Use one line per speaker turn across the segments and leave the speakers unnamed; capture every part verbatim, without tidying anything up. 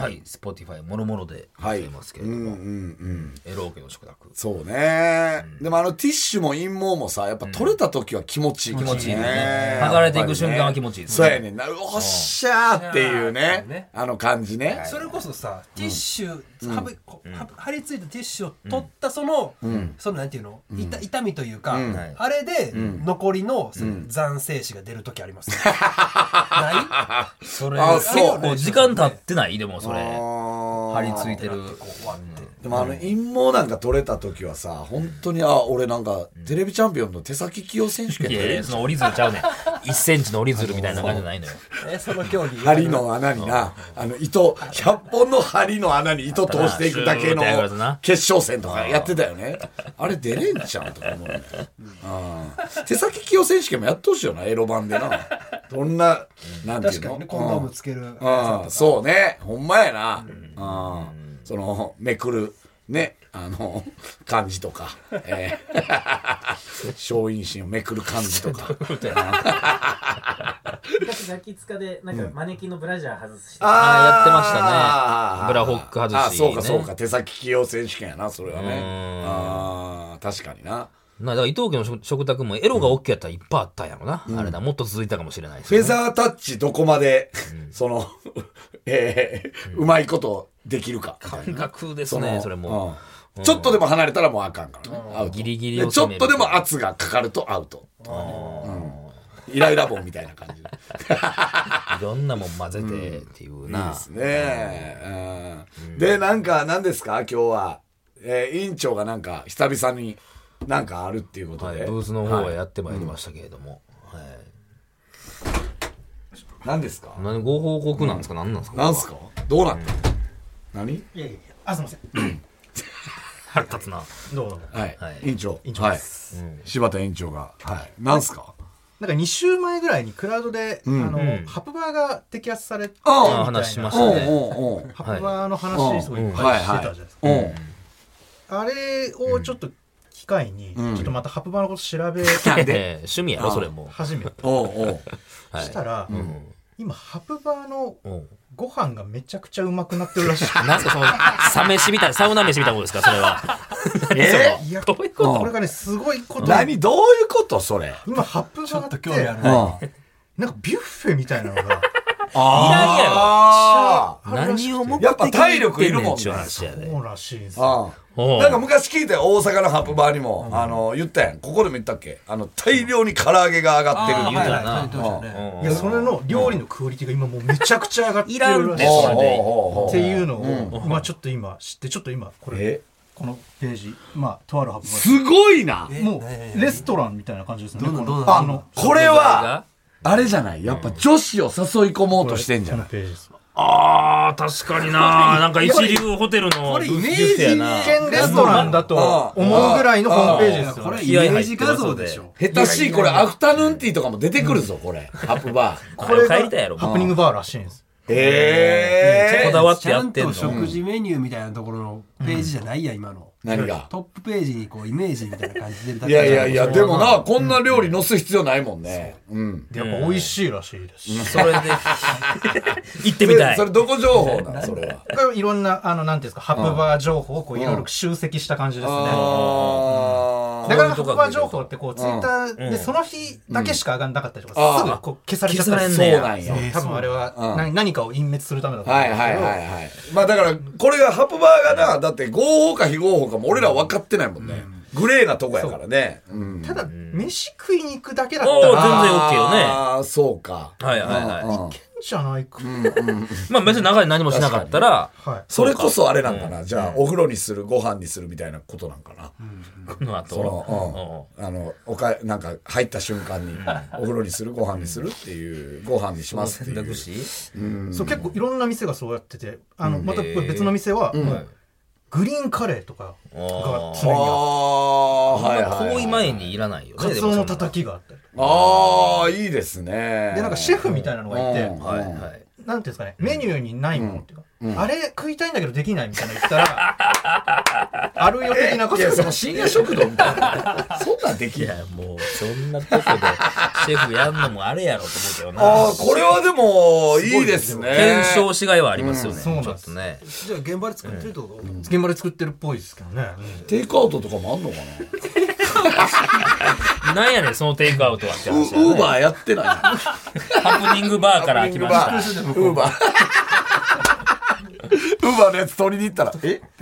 はい、Spotify もろもろでございますけれども、はいうんうんうん、エロー家の食卓
そうね、うん、でもあのティッシュも陰毛もさやっぱ取れた時は気持ちいい、
うん、気持ちいいね剥がれていく瞬間は気持ちいいですね
そうやねんなおっしゃーっていうね、うん、あの感じね
それこそさティッシュ、うんはぶうん、貼り付いたティッシュを取ったその、うん、そのなんていうの、うん、痛, 痛みというか、うん、あれで残りの、その残精子が出る時あります、ね、うん、ない
それあそう結構時間経ってないでもそれ貼り付いてる
でもあの陰毛なんか取れた時はさ本当にあ俺なんかテレビチャンピオンの手先器用選手権
いやいやその折り鶴ちゃうねんいっセンチの折り鶴みたいな感じじゃないのよ
えその競技
針の穴になあの糸ひゃっぽんの針の穴に糸通していくだけの決勝戦とかやってたよねあれ出れんちゃうとか思うね、うん、手先器用選手権もやってほしいよなエロ版でなどんななんていうの
確かにねコンドームつける、うん
うん、そうねほんまやな、うんうん、そのめくるねあの感じとか、えー、小陰唇をめくる感じとか
昔ガキ使でなんかマネキンのブラジャー外して、
うん、ああやってましたねブラホック外し、ね、
あそうかそうか手先器用選手権やなそれはねあ確かにな
なだから伊藤家の食卓もエロが OK やったらいっぱいあったんやろな、うん、あれだもっと続いたかもしれないです、
ね、フェザータッチどこまで、うん、その、えーうん、うまいことできるか
感覚ですね そ, それも、
うん、ちょっとでも離れたらもうあかんからね、
うん、アウトギリギリ
をちょっとでも圧がかかるとアウト、うん、イライラ棒みたいな感じ
いろんなもん混ぜてっていうな、
うん、いいですね、うん、でなんか何ですか今日は、えー、委員長がなんか久々になんかあるっていうことで、
はい、ブースの方はやってまいりましたけれども、はいはい、
何ですか
何ご報告なんですか、うん、何なんですか
何ですかどうなった、うん、何い
やいやあすいません
腹立つな
どうも
はい、はい、委員長
委員長です、
はいうん、柴田委員長がはい何すか
なんかに週前ぐらいにクラウドで、うん、あの、うん、ハプバーが摘発されてみたいな
話しましたね
ハプバーの話すごいいっぱいしてたじゃないですか、うんはいはい、あれをちょっと機会に、うん、ちょっとまたハプバーのこと調べ
て趣味やろそれも
初めてしたら、うん、今ハプバーのご飯がめちゃくちゃうまくなってるらしい
なんすかそのサ飯みたいなサウナ飯みたいなことですかそれは
え
いやどういうことこれがねすごいこと
何どういうことそれ
今ハプバーってちょっと興味あるねなんかビュッフェみたいなのが
あ
あ何を目的
やっぱ体力いるもんね
そうらしいですよ
なんか昔聞いたよ大阪のハプバーにも、うん、あの言ったやんここでも言ったっけあの大量に唐揚げが上がってるみたいな、
いやそれの料理のクオリティが今もうめちゃくちゃ上がってるらしいっていうのを、うん、まあちょっと今知ってちょっと今これこのページまあとあるハプバー
すごいな
もうレストランみたいな感じですね
どうどうあのこれはあれじゃないやっぱ女子を誘い込もうとしてんじゃない、
このページです
あー確かにななんか一流ホテルの
これイメージ兼レストランだと思うぐらいのホームページですよ
これイメージ画像でしょ
下手しいこれアフタヌーンティーとかも出てくるぞこれハプバー
これ帰りたいやろ
ハプニングバーらしいんです
へえ
こだわってやってんの
ちゃんと食事メニューみたいなところのページじゃないや今の
何が
トップページにこうイメージみたいな感じで出るだけ
いやいやいやでもなこんな料理載す必要ないもんねうん
やっぱ美味しいらしいです
それで行ってみたい
それどこ情報なのそれは
これいろんなあのなんていうんですかハプバー情報をこういろいろ集積した感じですねだからハプバー情報ってこうツイッターでその日だけしか上がんなかったりとかすぐこう消されちゃったり
そうなんや
多分あれは何何かを隠滅するためだと思うんですけど
はいはいはいはいまあだからこれがハプバーがなだって合法か非合法かも俺ら分かってないもんねグレーなとこやからね
ただ飯食いに行くだけだったら
全然 OK よね
ああそうか
はいはいはい
いけんじゃないか
まあ別に中で何もしなかったら
それこそあれなんかなじゃあお風呂にするご飯にするみたいなことなんかなそのあのおかなんか入った瞬間にお風呂にするご飯にするっていうご飯にしますっていう
そう結構いろんな店がそうやっててあのまた別の店はグリーンカレーとかが常に
あって行為前にいらないよね
カツオのたたきがあったり
ああいいですね
でなんかシェフみたいなのがいてなんていうんですかねメニューにないものっていうかあれ食いたいんだけどできないみたいなの言ったら
あるよ的なこと
いや、その深夜食堂みたいな。そんなんでき
い
ない。
や、もう、そんなとこで、シェフやんのもあれやろと思うけどな。
ああ、これはでも、いいですね。
検証しがいはありますよね。
そうなん
ちょ
です
っとね。
じゃあ現場で作ってるってこと、
現場で作ってるっぽいですけどね。
テイクアウトとかもあんのかな。
なんやねん、そのテイクアウトはって
ウ
話やね。
ーバーやってない。
ハプニングバーから来ました。
ウーバー。ウーバーのやつ取りに行ったら、えって。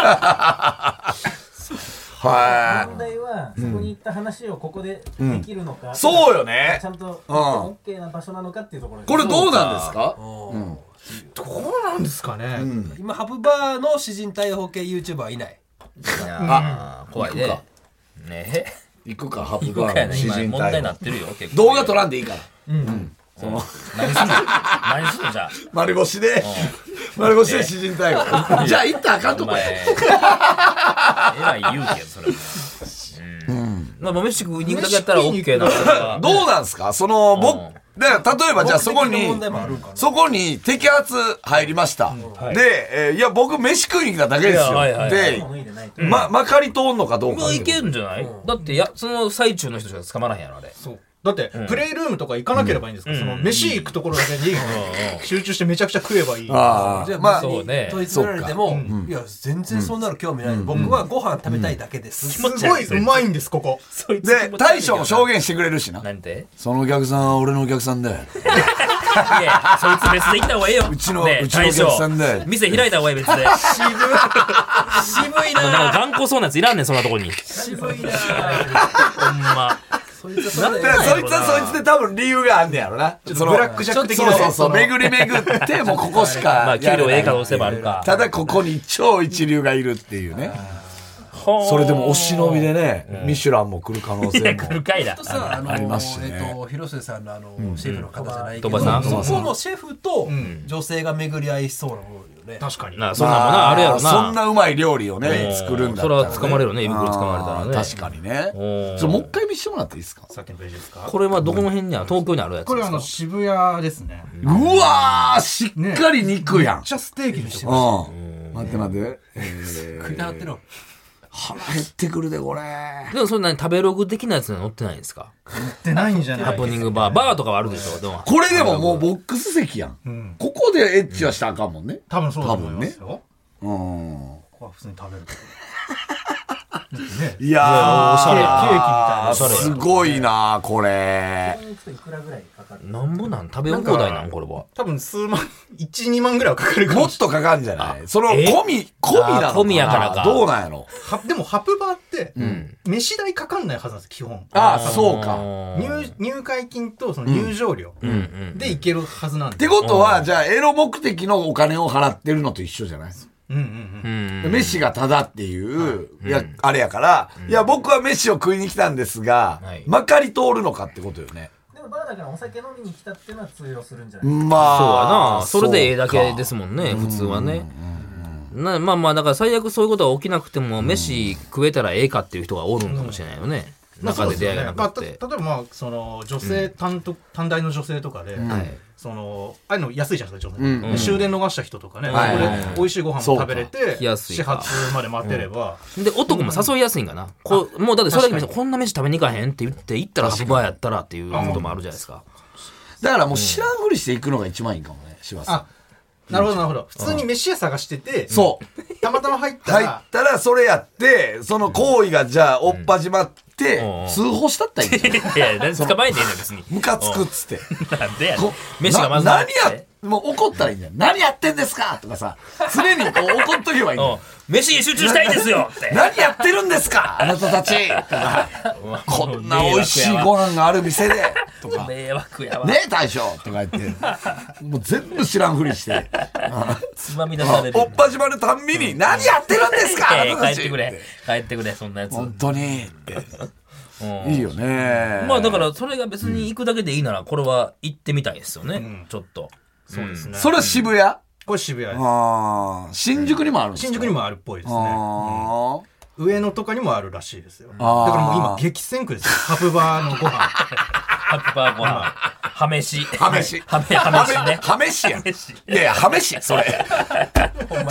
は
問題はそこに行った話をここでできるのか、
い。そうよね
ちゃ。んとオッケーな場所なのかっていうところです。
これどうなんですか？
どうなんですかね。
今ハプバーの詩人逮捕系 YouTuber はいない。
いやー怖いね。
行くか
ねえ。
行くか、ハプ
行くかやね。
バーの詩
今
人
問題にな
逮
ってるよ、結構。
捕。動画撮らんでいいから。
その何すんの何すんのじゃあ。
丸腰で、丸腰で詩人逮捕。じゃあ行ったらあかんとこや。
お前えらい言うけど、それも。うん。まあ、飯食いに行くだけやったら OK なの。
どうなんすかその、僕、で、例えばじゃあそこに
目的の問題もあるんかな、
そこに摘発入りました。で、えーいや、僕飯食いに行っただけですよ。
いやはいはい
で、
脱いでないと。
ま、まかり通んのかどうか
まあ、いけんじゃないだって、や、その最中の人しか捕まらへんやろ、あれ。
そうだって、プレイルームとか行かなければいいんですか、その飯行くところだけに集中してめちゃくちゃ食えばいい。
ああ、
じゃあ
まあ、
そうね
問い詰められても、いや全然そんなの興味ない、僕はご飯食べたいだけです、
すごいうまいんです、ここ。
そいつ
で、大将も証言してくれるしな。
なんて
そのお客さんは俺のお客さんで。
いや、そいつ別で行った方がええよ。
うちの
ねえ
うちのお客さんで
大将店開いた方がええ、別で。
渋い
なん
な
か頑固そうなやついらんねん、そんなとこに。
渋いな
ほんま。
そいつはそれで
でそいつはそいつで多分理由があんねやろな。その
ブラックジャック的なね
そうそうそう、巡り巡って、もうここしか。
まあ、給料ええ可能性もあるか。
ただここに超一流がいるっていうね。それでもお忍びでね、ミシュランも来る可能
いや、
性も。
来るかいだ。
さあの
ありますしね
えっと広末さんのあの、シェフの方じゃないけど、
鳥羽さん
そこのシェフと女性が巡り合いそうなものよね。
確かに。
な、そんなんもな、あるやろな。
そんなうまい料理をね、
うん
作るんだったらね。
それは掴まれるね、胃袋掴まれたらね。
あー確かにね。
うん
それもう一回見せてもらっていいですか？
さっきのページですか。
これはどこの辺にある東京にあるやつ
これ
ですか
あの渋谷ですね。
うわー、しっかり肉やん。
めっちゃステーキにして
う
ます。
ん。待って待って。え
食いたがってるの。
腹減ってくるで、これ。
でもそれ何食べログ的なやつには載ってないんですか
ってないんじゃない
ハプニングバー。バーとかはあるでしょでも。
これでももうボックス席やん。ここでエッチはしたらあかんもんね。
多分そうだと思いますよ。
うん。
ここは普通に食べると。ね。
いや
おしゃれやな
ケーキみたいな
おしゃれや
すごいな、これ。
ここに行くといくらぐらいかかる？
なんぼなん食べ放題なんこれは。
多分数万、いち、にまんぐらいはかかるか
も
もし
っとかかんじゃないその、
え
込み、込みなのかな
あ込みやからか
どうなんやろ
れない。はでもハプバーって、飯代かかんないはずなんです、基本。
ああ、そうか。
入入会金とその入場料
うんうん。
で行けるはずなんで。
ってことは、じゃあ、エロ目的のお金を払ってるのと一緒じゃない
うんうんうん。
うん。
飯がタダっていう、いや、あれやから、いや、僕は飯を食いに来たんですが
はい、
まかり通るのかってことよね。
でもバーだからお酒飲みに来たっていうのは通用するんじゃない？
まあ。
そうやな。それでええだけ
そうか
ですもんね、普通はね。なまあまあ、だから最悪そういうことが起きなくても、飯食えたらええかっていう人がおるんかもしれないよね。中で出会いがな
まあ、
くて。
た例えばまあその女性単独、短大の女性とかで、
はい
そのああいうの安いじゃないですか女性、
うん
で終電逃した人とかね、
はい
そこで美味しいご飯も食べれて
か安い
始
か
発まで待てれば、
で、男も誘いやすいんかな。こうもうだってそれだけ見てこんな飯食べに行かへんって言って行ったらハプバーやったらっていうこともあるじゃないですか。
だからもう知らんふりしていくのが一番いいかもね、柴田さん。
あなるほどなるほど、普通に飯屋探してて、
そう。
たまたま入った
入
ら
ったらそれやって、その行為がじゃあ、おっぱじまって
うん、
通報したったらいいんじゃない
いや、何捕まえてんねん別に。
ムカつくっつって。
なんでやねん
こ
飯がまず
な何
なくて
や、もう怒ったらいいんだよ。何やってんですかとかさ、常にこう怒っとけばいいんだ
うん
よ。
飯に集中したいんですよって。
何やってるんですかあなたたちとか、こんな美味しいご飯がある店でとか、ね
迷惑やわ。
え大将とか言って、もう全部知らんふりして、
つまみ出される。
おっぱじまるたんびに、何やってるんですかあ
ええ
なたたち
帰ってくれ。帰ってくれ、そんなやつ。
本当にって。
うん
いいよね。
まあだから、それが別に行くだけでいいなら、これは行ってみたいですよね。ちょっと。
そうですね、
それは渋谷
これ渋谷です。
ああ、新宿にもあるんですか
新宿にもあるっぽいですね。
あ
上野とかにもあるらしいですよ。だ
あー
からもう今激戦区ですよ。ハプバーのご飯。
ハッパーご飯。はめし。
はめし
はめ、はめしね。
はめしやん。い
飯
やいや、はめし、それ。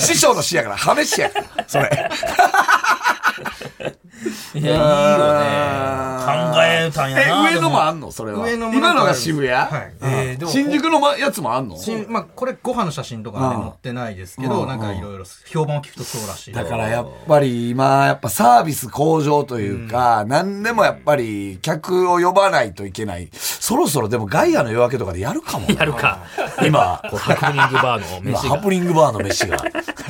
師匠の師やから、ハメ師やから、それ。
いや、いいよね。考えたんやな。
え、上野もあんのそれは。
上野も
今のが渋谷、
はい
えーでも
新宿のやつもあんの
しまあ、これご飯の写真とかはね載ってないですけど、なんかいろいろ評判を聞くとそうらしい。
だからやっぱり今、やっぱサービス向上というか、何でもやっぱり客を呼ばないといけない。そろそろでもガイアの夜明けとかでやるかもな。
やるか。
今、
こうハプニングバーの
今
飯が。
ハプニングバーの飯が。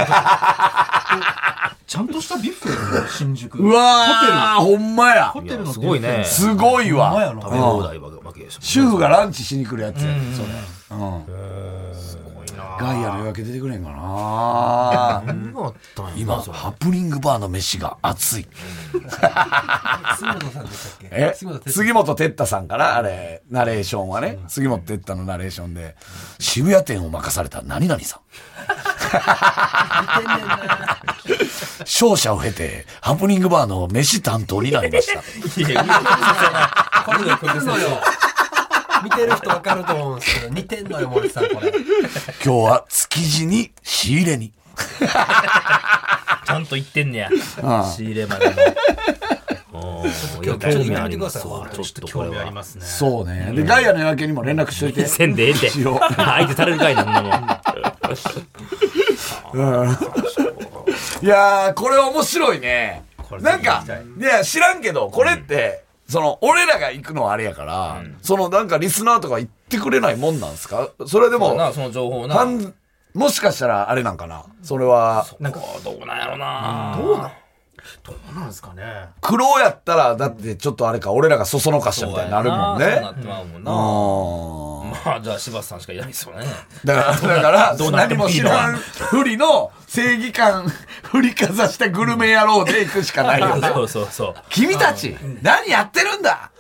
ちゃんとしたビュッフェの新宿。
うわー、ほんまや。
ホテルの
すごいね。
すごいわ。
食べ放題わけでしょ。
主婦がランチしに来るやつやねそれ。うん。ガイアの夜明け出てくれんかな今、ハプニングバーの飯が熱い。
杉本さんでしたっけ？
え
杉本哲
杉本哲太さんからあれ、ナレーションはね、杉本哲太のナレーションで、渋谷店を任された何々さん。勝者を経て、ハプニングバーの飯担当になりました。
いや、
これ似てるのよ。見てる人わかると思うんですけど、似てんのよ、森さん、これ。
今日は築地に仕入れに。
ちゃんと言ってんねや。
ああ
仕入れまでも。
ちょっと興味あります
わ。ちょっと
興
これは。
味ありますね。
そうね。で、ガイアの夜明けにも連絡しといて。
せんでええって。
一応
相手されるかいなんなもん。
いやー、これ面白いね。なんか、いや、知らんけど、これって、その、俺らが行くのはあれやから、その、なんかリスナーとか言ってくれないもんなんですか？それでも、
な、その情報な。
はんもしかしたらあれなんかなそれは、
なんか、どうなんやろな。
どうなんどうなんですかね。
苦労やったら、だってちょっとあれか、俺らがそそのかしたみたいになるもんね。
そうなってまうもんな。
あ
まあ、じゃあ、柴田さんしかいないですよね。
ーだから、だから、
どうなって
何
もいいの
も知らんふりの正義感振りかざしたグルメ野郎で行くしかないよね。
そうそうそう。
君たち、何やってるんだ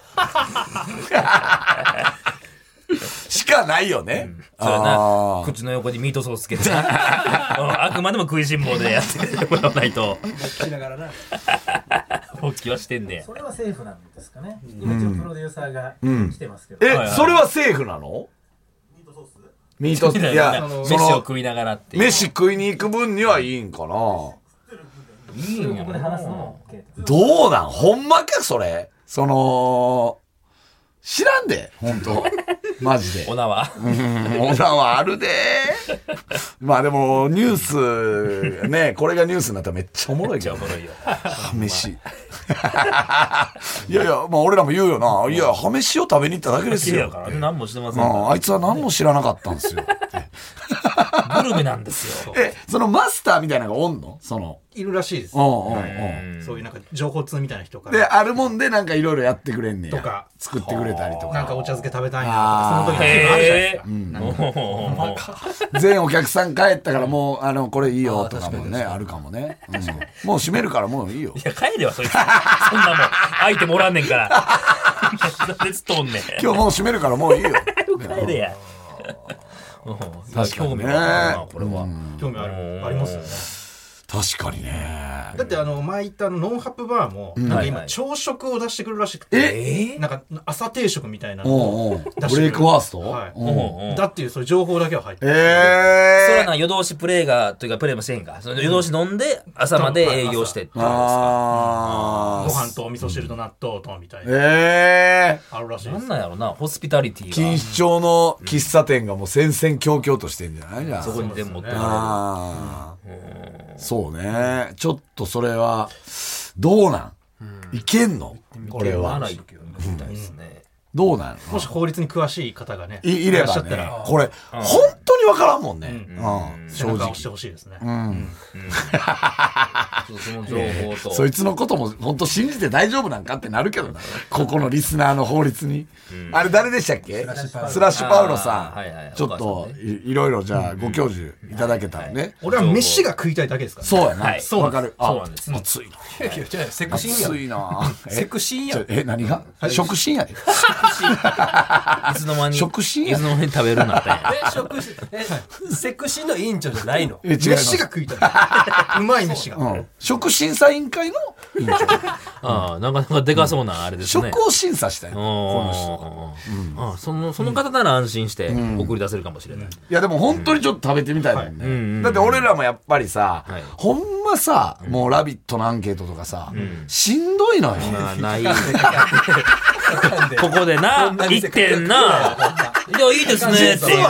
しかないよね。
そうやな
あ。ー
口の横にミートソースつけてな。うんあくまでも食いしん坊でやってもらわないと。
しながらな。
発起はしてんねや。
それはセーフなんですかね。今一応プロデューサーが来てますけど。
え、
はいはい
それはセーフなのミートソースいや、そ
飯を
の、
食いながらっていう。
飯食いに行く分にはいいんかな。
いいんや
ここで話すのも OK です。
どうなんほんまかそれその、知らんで、ほんと。マジで。
おなは。
うん、オナはあるで。まあでも、ニュース、ね、これがニュースになったらめっちゃおもろいけどね。
おもろいよ。
はめし。いやいや、まあ俺らも言うよな。いや、はめしを食べに行っただけですよ。
いやからね、何もしてませんか
うん、あいつは何も知らなかったんですよ。
ら。グルメなんですよ。
え、そのマスターみたいなのがおんのその。
いるらしいです。
うんうんうん。
そういうなんか情報通みたいな人か
で、
ら。
あるもんでなんかいろいろやってくれんねや。
とか
作ってくれたりとか。
なんかお茶漬け食べたいなとか、その時の気分あるじゃない
へ
ですか。
ぇー。
全お客さん帰ったからもう、あの、これいいよとかもね、あるかもね。うんもう閉めるからもういいよ。
いや、帰れよ、そいつ。そんなもん、相手もおらんねんから。なんでつっとんねん。
今日もう閉めるからもういいよ。
帰れや。
確かにね
興味があるな、これは。
興味あるありますよね。
確かにね。
だってあの前行ったあのノンハップバーもなんか今
はいはい
朝食を出してくるらしく
え
て、なんか朝定食みたいなの
おう
を
おう
出してくる
ブレイクファースト
はい
うん
だっていうそういう情報だけは入ってる。
え
それはな、夜通しプレイが、というかプレイもせんか。その夜通し飲んで、朝まで営業してってことですか。
あ
ご飯とお味噌汁と納豆とみたいな
ええ
あるらしいです
なん。なんやろな、ホスピタリティ
錦
が。
糸町の喫茶店がもう戦々恐々としてんじゃないじゃん。
そこに全部持ってか
ああ。そうね。ちょっとそれは、どうなんいけんのこれ
れは。
は
な。らみたいですね。
どうなんの
もし法律に詳しい方がね
いいれ
らっしゃ
ばね
ったら。
これ、本当にわからんもんね。うん。正直
背中を押。してほしいですね。
その情報と。
そいつのことも本当信じて大丈夫なんかってなるけどな。ここのリスナーの法律に。あれ誰でしたっけスラッシュパウロさ
あーはいはい
ん。ちょっといいろいろじゃあご教授いただけたらね。
俺は飯が食いたいだけですからね。
そうやな。
はい
そうわかる。
そうなんです
あ熱いな。
いやいやじゃあセクシーやん。
熱いな。
セクシーやん。
ちょえ、何が食心やで。
いつの間に、
食心や
いつの間に食べるようになったんや。
え食しえセクシーの委員長じゃないの。
え違います
飯が食いたい。うまい飯が。
うん、食審査委員会の委員長
ああ、なかなかでかそうなあれですね。
食を審査したいのこの人。
ああ、そのその方なら安心して送り出せるかもしれない。
いやでも本当にちょっと食べてみたいもんね。だって俺らもやっぱりさ、
はい、
ほんまさ、もうラビットのアンケートとかさ、うん、しんどいのよ。
まあ、ない。ここでな、言ってんな。いや、いいですねっていう。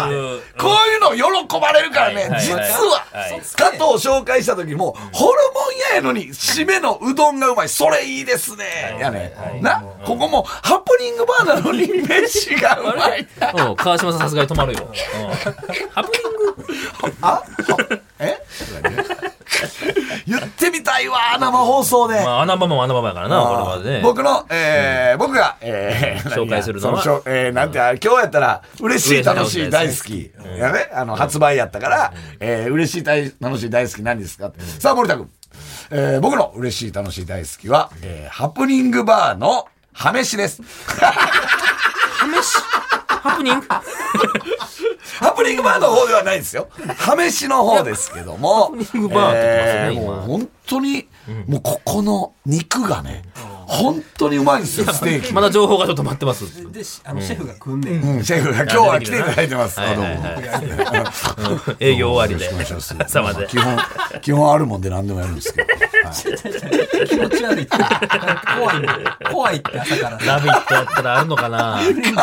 こういうの喜ばれるからね、実は、加藤を紹介した時も、ホルモン屋やのに、締めのうどんがうまい。それいいですね。やね。な、ここもハプニングバーなのに、飯がうまい。
うん、川島さんさすがに止まるよ。ハプニング
あえ言ってみたいわ、生放送で。
まあ、穴場も穴場やからな、これまでね。
僕の、えー、僕が、えー、
紹介するのは、
えー、なんて、今日やったら、嬉しい、楽しい、大好き。やね、あの、発売やったから、えー、嬉しい、楽しい、大好き、何ですか、さあ、森田君。えー、僕の嬉しい、楽しい、大好きは、えー、ハプニングバーの、ハメシです。
ハメシハプニング
ハプニングバーの方ではないですよ。ハメシの方ですけども。
ハプニングバーって言ってますね、
えー、もう本当に、うん、もうここの肉がね、本当にうまいんですよ、ステーキ。
まだ情報がちょっと待ってます。
で、あの、シェフが来んねん。
うん、シェフが今日は来ていただいてます。
はいはいはい、営業終わりで。朝まで。
基本、基本あるもんで何でもやるんですけど。
気持ち悪いって。怖いね。怖いって朝から。
ラビットやったらあるのかな。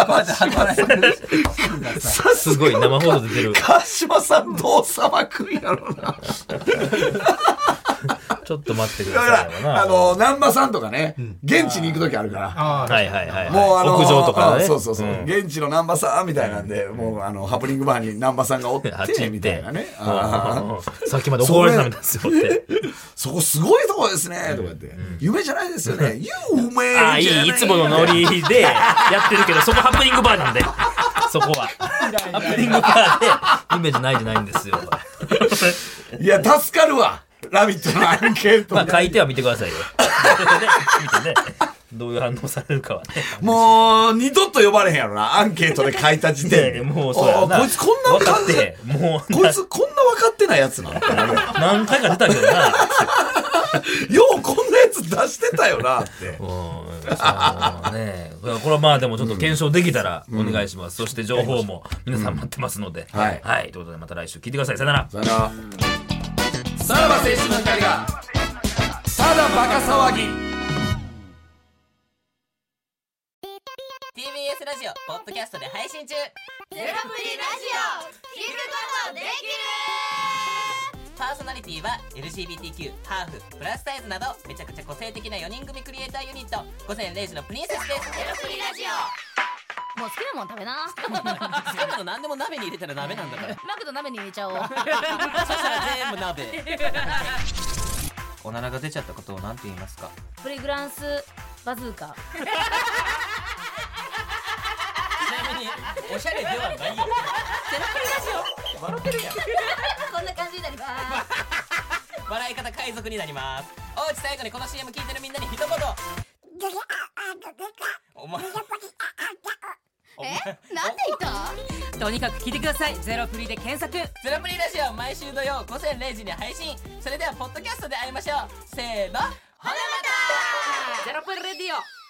すごい生放送出てる。
川島さんどうさばくんやろな。
ちょっと待ってくだ
さい。だから、あの、南波さんとかね、現地に行くときあるから。
はいはいはい。
もうあの、
屋上とかね。
そうそうそう。現地の南波さんみたいなんで、もうあの、ハプニングバーに南波さんがおって、みたいなね。
さっきまで怒られたんですよって。
そこすごいとこですね、とか言って。夢じゃないですよね。有名
ああ、いい、いつものノリでやってるけど、そこハプニングバーなんで。そこは。ハプニングバーで、夢じゃないじゃないんですよ。
いや、助かるわ。ラビットのアンケート。
まあ書いては見てくださいよ。見てね。どういう反応されるかはね。
もう、二度と呼ばれへんやろな。アンケートで書いた時点で。
もうそうやな。
こいつこんな感じで。もう。こいつこんな分かってないやつなの
何回か出たけどな。
ようこんなやつ出してたよなって。
そうね。これはまあでもちょっと検証できたらお願いします。そして情報も皆さん待ってますので。はい。はい。ということでまた来週聞いてください。さよなら。
さよなら。さらば青春の光がただバカ騒ぎ
ティービーエス ラジオポッドキャストで配信中。ゼロプリラジオ聞くことできる。パーソナリティは エルジービーティーキュー、ハーフ、プラスサイズなどめちゃくちゃ個性的なよにん組クリエイターユニット午前れいじのプリンセスです。ゼロプリラジオもう好きなもん食べな。好きなの何でも鍋に入れたら鍋なんだから。マクド鍋に入れちゃおう。そしたら全部鍋。おならが出ちゃったことを何て言いますか？
プリグランスバズーカ。
ちなみにおしゃれではないよ。ゼロプリラジオ笑ってるやん。こんな感じになります。笑い方海賊になります。おうち最後にこの シーエム 聞いてるみんなに一言。お前
え、なんで言った？
とにかく聞いてください。ゼロプリで検索。ゼロプリラジオ毎週土曜午前れいじに配信。それではポッドキャストで会いましょう。せーの、ほなまた。ゼロプリレディオ。